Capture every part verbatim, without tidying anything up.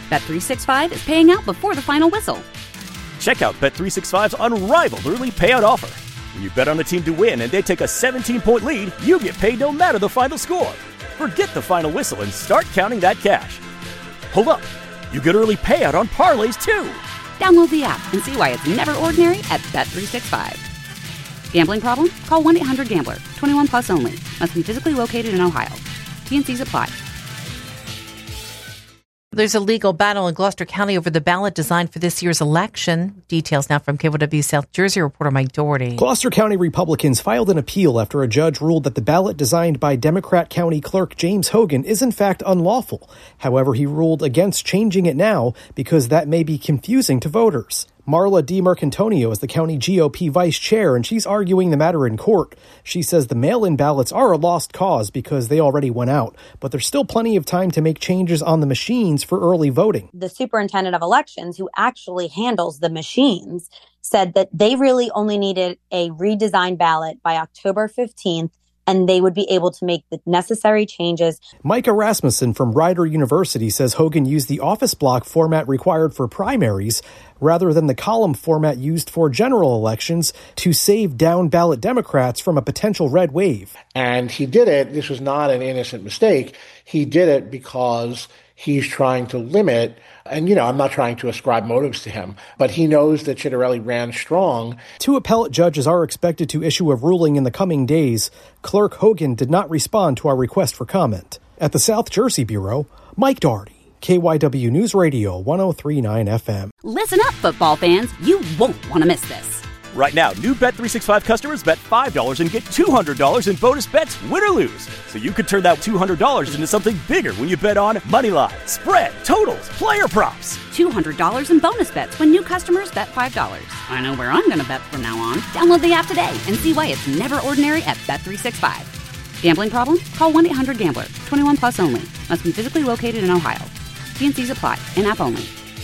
Bet three sixty-five is paying out before the final whistle. Check out Bet three sixty-five's unrivaled early payout offer. When you bet on a team to win and they take a seventeen-point lead, you get paid no matter the final score. Forget the final whistle and start counting that cash. Hold up. You get early payout on parlays, too. Download the app and see why it's never ordinary at Bet three sixty-five. Gambling problem? Call one eight hundred gambler. twenty-one plus only. Must be physically located in Ohio. T and C's apply. There's a legal battle in Gloucester County over the ballot designed for this year's election. Details now from K W W South Jersey reporter Mike Doherty. Gloucester County Republicans filed an appeal after a judge ruled that the ballot designed by Democrat County Clerk James Hogan is in fact unlawful. However, he ruled against changing it now because that may be confusing to voters. Marla DiMercantonio is the county G O P vice chair, and she's arguing the matter in court. She says the mail-in ballots are a lost cause because they already went out, but there's still plenty of time to make changes on the machines for early voting. The superintendent of elections, who actually handles the machines, said that they really only needed a redesigned ballot by October fifteenth, and they would be able to make the necessary changes. Micah Rasmussen from Rider University says Hogan used the office block format required for primaries rather than the column format used for general elections to save down-ballot Democrats from a potential red wave. And he did it. This was not an innocent mistake. He did it because he's trying to limit, and, you know, I'm not trying to ascribe motives to him, but he knows that Chitterelli ran strong. Two appellate judges are expected to issue a ruling in the coming days. Clerk Hogan did not respond to our request for comment. At the South Jersey Bureau, Mike Doherty, K Y W News Radio, one oh three point nine F M. Listen up, football fans. You won't want to miss this. Right now, new Bet three sixty-five customers bet five dollars and get two hundred dollars in bonus bets, win or lose. So you could turn that two hundred dollars into something bigger when you bet on money line, spread, totals, player props. two hundred dollars in bonus bets when new customers bet five dollars. I know where I'm going to bet from now on. Download the app today and see why it's never ordinary at Bet three sixty-five. Gambling problem? Call one eight hundred gambler. twenty-one plus only. Must be physically located in Ohio. T and C's apply. In-app only.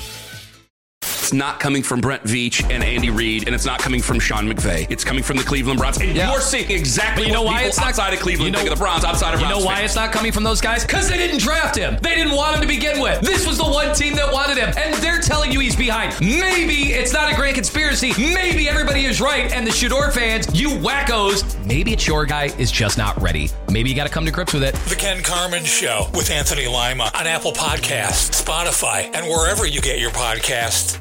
It's not coming from Brent Veach and Andy Reid, and it's not coming from Sean McVay. It's coming from the Cleveland Browns. And yeah. You're seeing exactly but you know what why people it's not, outside of Cleveland you know, think of the Browns, outside of You Browns know why fans. it's not coming from those guys? Because they didn't draft him. They didn't want him to begin with. This was the one team that wanted him, and they're telling you he's behind. Maybe it's not a great conspiracy. Maybe everybody is right, and the Shador fans, you wackos, maybe it's your guy is just not ready. Maybe you got to come to grips with it. The Ken Carman Show with Anthony Lima on Apple Podcasts, Spotify, and wherever you get your podcasts.